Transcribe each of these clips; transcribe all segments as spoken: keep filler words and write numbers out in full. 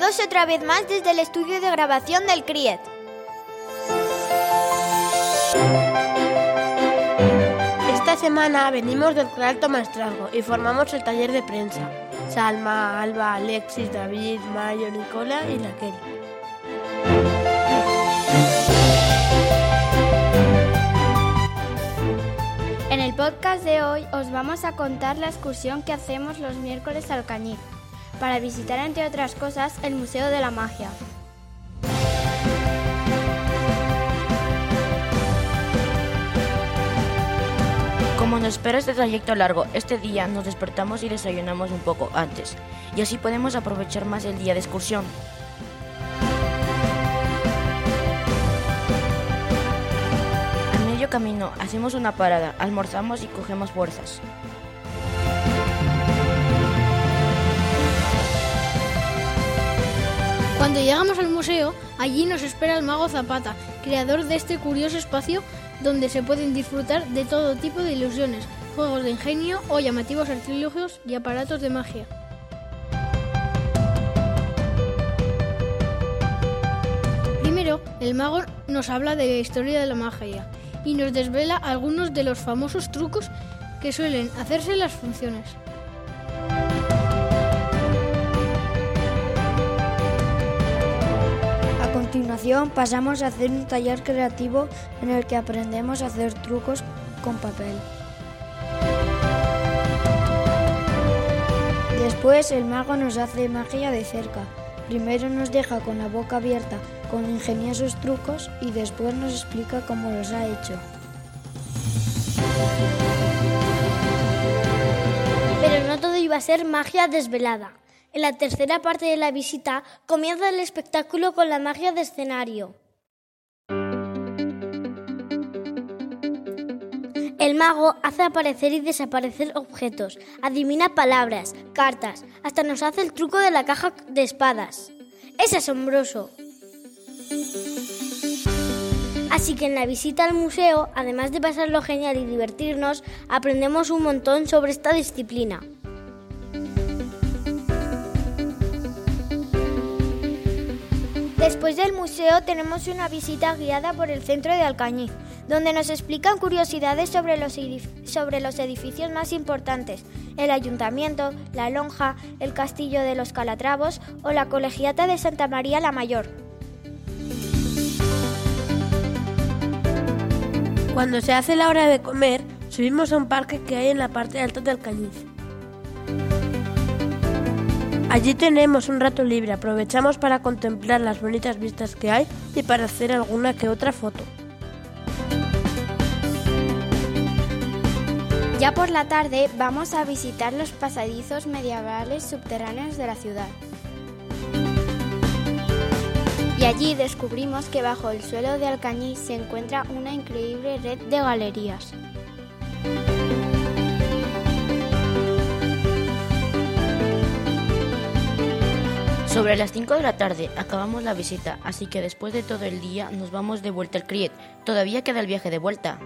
Bienvenidos otra vez más desde el estudio de grabación del C R I E T. Esta semana venimos del Colegio Maestrazgo y formamos el taller de prensa. Salma, Alba, Alexis, David, Mayo, Nicola y Raquel. En el podcast de hoy os vamos a contar la excursión que hacemos los miércoles al Alcañiz, para visitar, entre otras cosas, el Museo de la Magia. Como nos espera este trayecto largo, este día nos despertamos y desayunamos un poco antes, y así podemos aprovechar más el día de excursión. A medio camino hacemos una parada, almorzamos y cogemos fuerzas. Cuando llegamos al museo, allí nos espera el mago Zapata, creador de este curioso espacio donde se pueden disfrutar de todo tipo de ilusiones, juegos de ingenio o llamativos artilugios y aparatos de magia. Primero, el mago nos habla de la historia de la magia y nos desvela algunos de los famosos trucos que suelen hacerse en las funciones. A continuación pasamos a hacer un taller creativo en el que aprendemos a hacer trucos con papel. Después el mago nos hace magia de cerca. Primero nos deja con la boca abierta con ingeniosos trucos y después nos explica cómo los ha hecho. Pero no todo iba a ser magia desvelada. En la tercera parte de la visita comienza el espectáculo con la magia de escenario. El mago hace aparecer y desaparecer objetos, adivina palabras, cartas, hasta nos hace el truco de la caja de espadas. ¡Es asombroso! Así que en la visita al museo, además de pasarlo genial y divertirnos, aprendemos un montón sobre esta disciplina. Después del museo tenemos una visita guiada por el centro de Alcañiz, donde nos explican curiosidades sobre los, edif- sobre los edificios más importantes, el ayuntamiento, la lonja, el castillo de los Calatravos o la colegiata de Santa María la Mayor. Cuando se hace la hora de comer, subimos a un parque que hay en la parte alta del Alcañiz. Allí tenemos un rato libre, aprovechamos para contemplar las bonitas vistas que hay y para hacer alguna que otra foto. Ya por la tarde vamos a visitar los pasadizos medievales subterráneos de la ciudad. Y allí descubrimos que bajo el suelo de Alcañiz se encuentra una increíble red de galerías. Sobre las cinco de la tarde acabamos la visita, así que después de todo el día nos vamos de vuelta al C R I E T. Todavía queda el viaje de vuelta.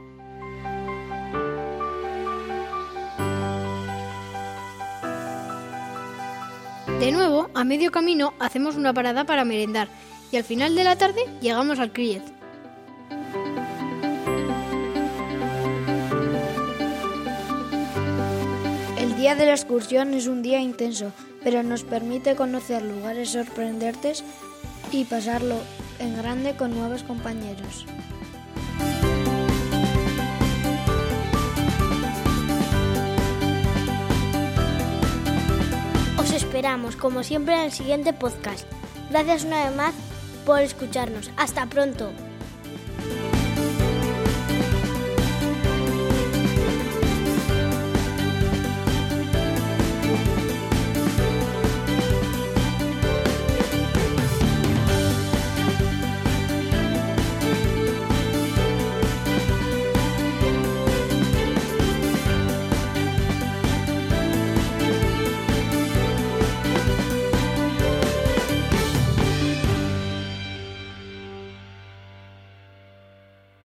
De nuevo, a medio camino hacemos una parada para merendar y al final de la tarde llegamos al C R I E T. El día de la excursión es un día intenso, pero nos permite conocer lugares sorprendentes y pasarlo en grande con nuevos compañeros. Os esperamos, como siempre, en el siguiente podcast. Gracias una vez más por escucharnos. ¡Hasta pronto!